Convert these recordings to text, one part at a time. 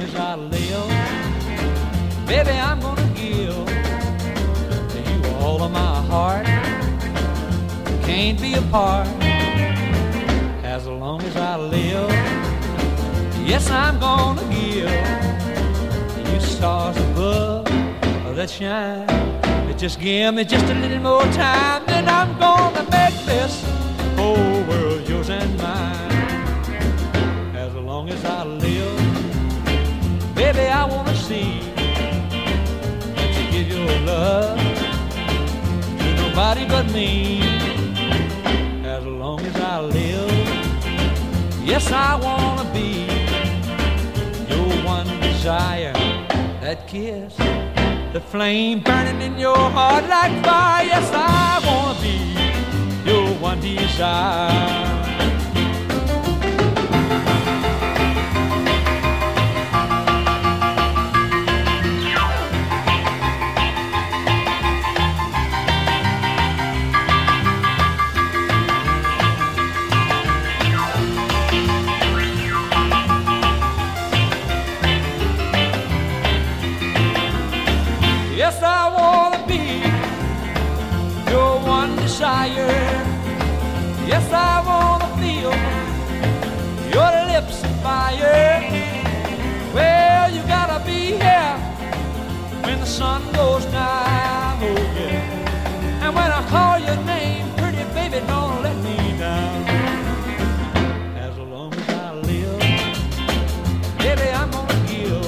as I live, baby, I'm gonna give to you all of my heart. Can't be apart as long as I live. Yes, I'm gonna give you stars above that shine. Just give me just a little more time, then I'm gonna make this whole world yours and mine. As long as I live, baby, I wanna see that you give your love to nobody but me. As long as I live, yes, I wanna be your one desire, that kiss, the flame burning in your heart like fire. Yes, I wanna be your one desire. Yes, I wanna be your one desire. Yes, I wanna feel your lips on fire. Well, you gotta be here when the sun goes down, oh yeah. And when I call your name, pretty baby, don't let me down. As long as I live, baby, I'm gonna give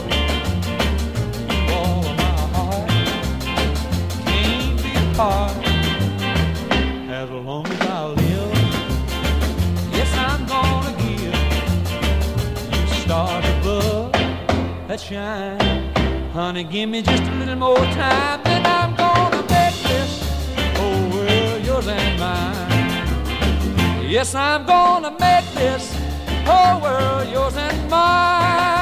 as long as I live. Yes, I'm gonna give you stars above that shine. Honey, give me just a little more time, then I'm gonna make this whole world yours and mine. Yes, I'm gonna make this whole world yours and mine.